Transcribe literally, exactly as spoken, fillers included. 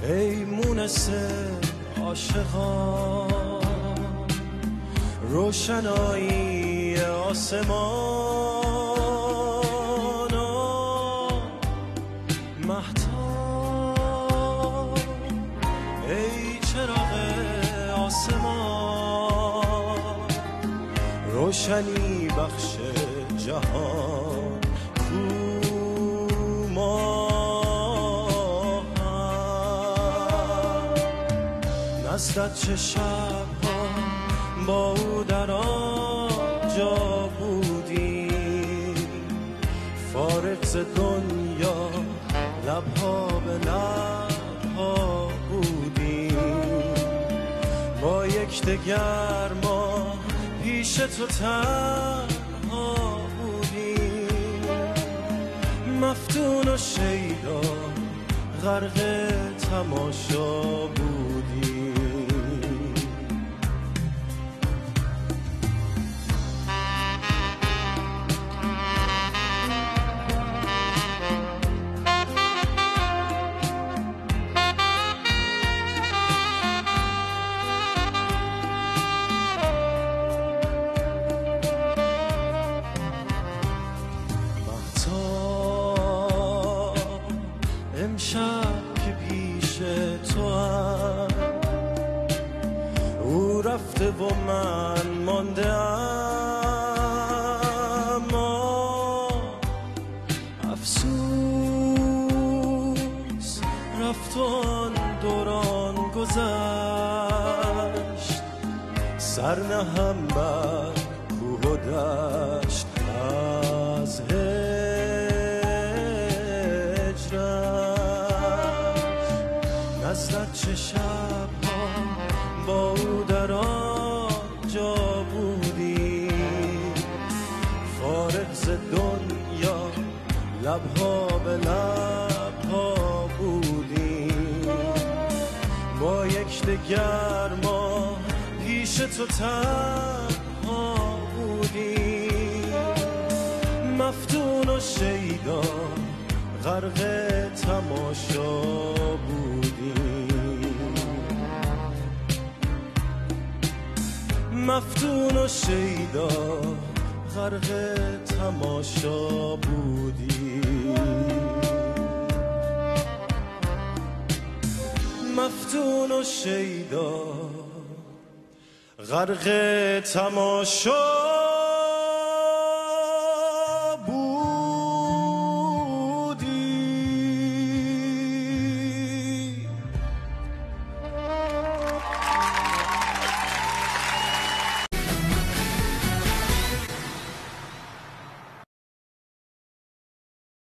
ای مونس عاشقان، روشنایی آسمان، مهتاب ای چراغ آسمان، روشنی بخش جهان کو ما نزدت چه شب‌ها با او در آنجا بودیم، فارغ ز دنیا لبها به لبها بودیم، با یک دگر ما پیش تو تنها بودیم، مفتون و شیدا غرق تماشا بودیم. امشب که پیش تو هم او رفته و من مانده ام، افسوس رفت و آن دوران گذشت، سر نهم بر کوه و دشت از نزدت چه شب‌ها با او در آنجا بودیم، فارغ ز دنیا لبها به لبها بودیم، با یک دگر ما پیش تو تنها بودیم، مفتون و شیدا غرق تماشا بودیم، مفتون و شیدا غرق تماشا بودیم، مفتون و شیدا غرق تماشا